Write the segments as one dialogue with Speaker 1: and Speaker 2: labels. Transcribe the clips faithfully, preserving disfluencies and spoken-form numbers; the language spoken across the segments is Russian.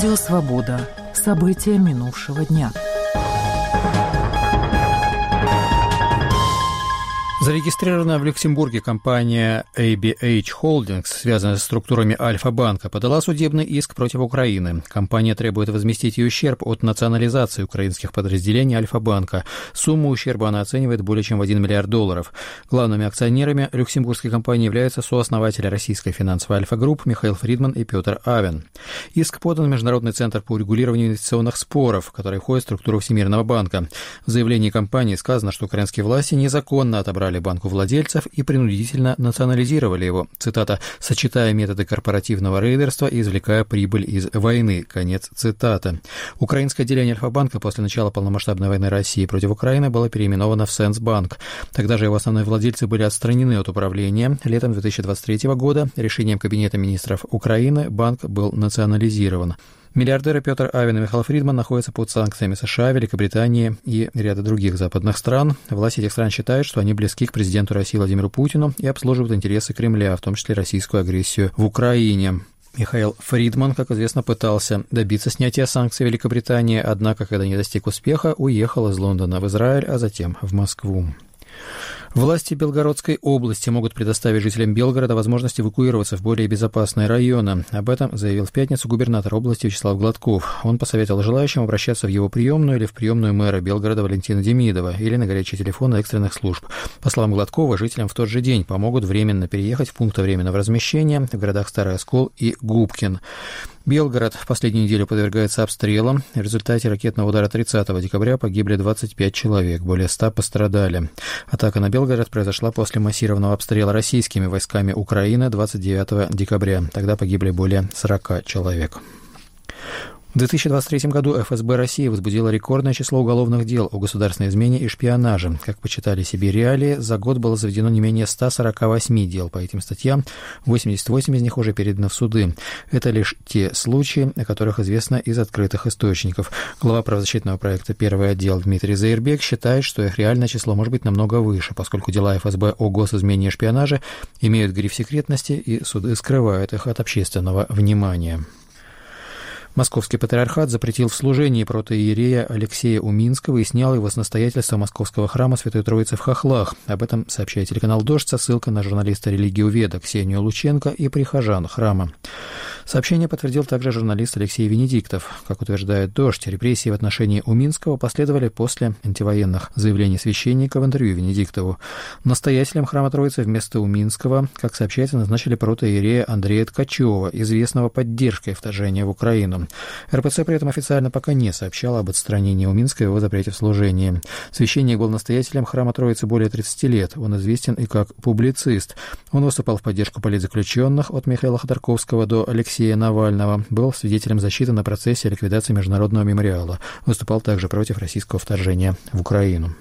Speaker 1: Радио «Свобода». События минувшего дня.
Speaker 2: Зарегистрированная в Люксембурге компания эй би эйч Holdings, связанная с структурами Альфа-банка, подала судебный иск против Украины. Компания требует возместить ей ущерб от национализации украинских подразделений Альфа-банка. Сумму ущерба она оценивает более чем в один миллиард долларов. Главными акционерами люксембургской компании являются сооснователи российской финансовой Альфа-групп Михаил Фридман и Петр Авен. Иск подан в Международный центр по урегулированию инвестиционных споров, который входит в структуру Всемирного банка. В заявлении компании сказано, что украинские власти незаконно отобрали банку владельцев и принудительно национализировали его. Цитата: «сочетая методы корпоративного рейдерства и извлекая прибыль из войны». Конец цитаты. Украинское отделение Альфа-банка после начала полномасштабной войны России против Украины было переименовано в Сенсбанк. Тогда же его основные владельцы были отстранены от управления. Летом две тысячи двадцать третьего года решением Кабинета министров Украины банк был национализирован. Миллиардеры Петр Авен и Михаил Фридман находятся под санкциями США, Великобритании и ряда других западных стран. Власти этих стран считают, что они близки к президенту России Владимиру Путину и обслуживают интересы Кремля, в том числе российскую агрессию в Украине. Михаил Фридман, как известно, пытался добиться снятия санкций Великобритании, однако, когда не достиг успеха, уехал из Лондона в Израиль, а затем в Москву. Власти Белгородской области могут предоставить жителям Белгорода возможность эвакуироваться в более безопасные районы. Об этом заявил в пятницу губернатор области Вячеслав Гладков. Он посоветовал желающим обращаться в его приемную или в приемную мэра Белгорода Валентина Демидова или на горячий телефон экстренных служб. По словам Гладкова, жителям в тот же день помогут временно переехать в пункты временного размещения в городах Старый Оскол и Губкин. Белгород в последнюю неделю подвергается обстрелам. В результате ракетного удара тридцатого декабря погибли двадцать пять человек, более ста пострадали. Атака на Белгород произошла после массированного обстрела российскими войсками Украины двадцать девятого декабря. Тогда погибли более сорока человек. В две тысячи двадцать третьем году эф эс бэ России возбудило рекордное число уголовных дел о государственной измене и шпионаже. Как почитали себе реалии, за год было заведено не менее ста сорока восьми дел по этим статьям, восемьдесят восемь из них уже переданы в суды. Это лишь те случаи, о которых известно из открытых источников. Глава правозащитного проекта «Первый отдел» Дмитрий Заирбек считает, что их реальное число может быть намного выше, поскольку дела эф эс бэ о госизмене и шпионаже имеют гриф секретности, и суды скрывают их от общественного внимания. Московский патриархат запретил в служении протоиерея Алексея Уминского и снял его с настоятельства Московского храма Святой Троицы в Хохлах. Об этом сообщает телеканал «Дождь» со ссылкой на журналиста религиоведа Ксению Лученко и прихожан храма. Сообщение подтвердил также журналист Алексей Венедиктов. Как утверждает «Дождь», репрессии в отношении Уминского последовали после антивоенных заявлений священника в интервью Венедиктову. Настоятелем храма Троицы вместо Уминского, как сообщается, назначили протоиерея Андрея Ткачева, известного поддержкой вторжения в Украину. эр пэ цэ при этом официально пока не сообщала об отстранении Уминского и его запрете в служении. Священник был настоятелем храма Троицы более тридцати лет. Он известен и как публицист. Он выступал в поддержку политзаключенных от Михаила Ходорковского до Алексея Навального. Был свидетелем защиты на процессе ликвидации Международного мемориала. Выступал также против российского вторжения в Украину.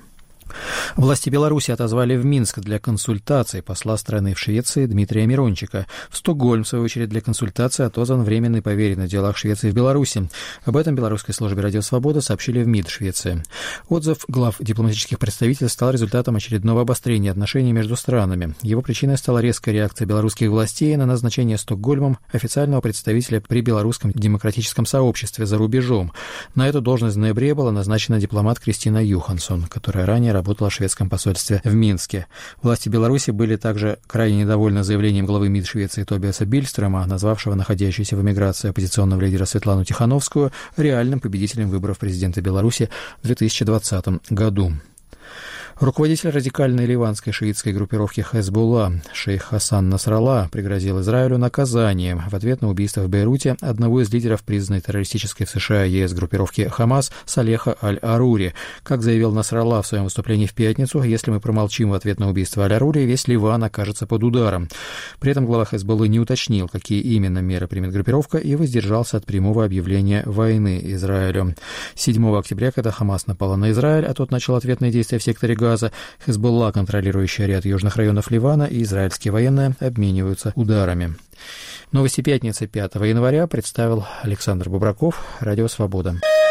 Speaker 2: Власти Беларуси отозвали в Минск для консультаций посла страны в Швеции Дмитрия Мирончика. В Стокгольм, в свою очередь, для консультации отозван временный поверенный в делах Швеции в Беларуси. Об этом белорусской службе «Радио Свобода» сообщили в МИД Швеции. Отзыв глав дипломатических представительств стал результатом очередного обострения отношений между странами. Его причиной стала резкая реакция белорусских властей на назначение Стокгольмом официального представителя при белорусском демократическом сообществе за рубежом. На эту должность в ноябре была назначена дипломат Кристина Юхансон, которая ранее работала в шведском посольстве в Минске. Власти Беларуси были также крайне недовольны заявлением главы МИД Швеции Тобиаса Бильстрема, назвавшего находящуюся в эмиграции оппозиционного лидера Светлану Тихановскую реальным победителем выборов президента Беларуси в две тысячи двадцатом году. Руководитель радикальной ливанской шиитской группировки Хезболла шейх Хасан Насралла пригрозил Израилю наказанием в ответ на убийство в Бейруте одного из лидеров признанной террористической в США и ЕС группировки Хамас Салеха Аль-Арури. Как заявил Насралла в своем выступлении в пятницу, если мы промолчим в ответ на убийство Аль-Арури, весь Ливан окажется под ударом. При этом глава Хезболлы не уточнил, какие именно меры примет группировка, и воздержался от прямого объявления войны Израилю. седьмого октября, когда Хамас напала на Израиль, а тот начал ответные действия в секторе Газа, Хезболла, контролирующая ряд южных районов Ливана, и израильские военные обмениваются ударами. Новости пятницы пятого января представил Александр Бубраков, Радио Свобода.